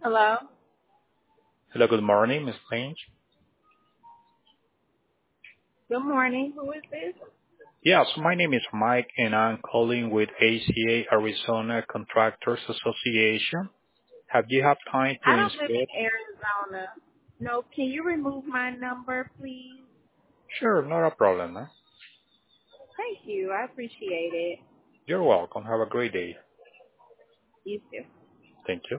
Hello. Hello, good morning, Ms. Lynch. Good morning. Who is this? Yes, my name is Mike, and I'm calling with ACA Arizona Contractors Association. Have you had time to I don't live inspect? in Arizona. No, can you remove my number, please? Sure, not a problem. Huh? Thank you. I appreciate it. You're welcome. Have a great day. You too. Thank you.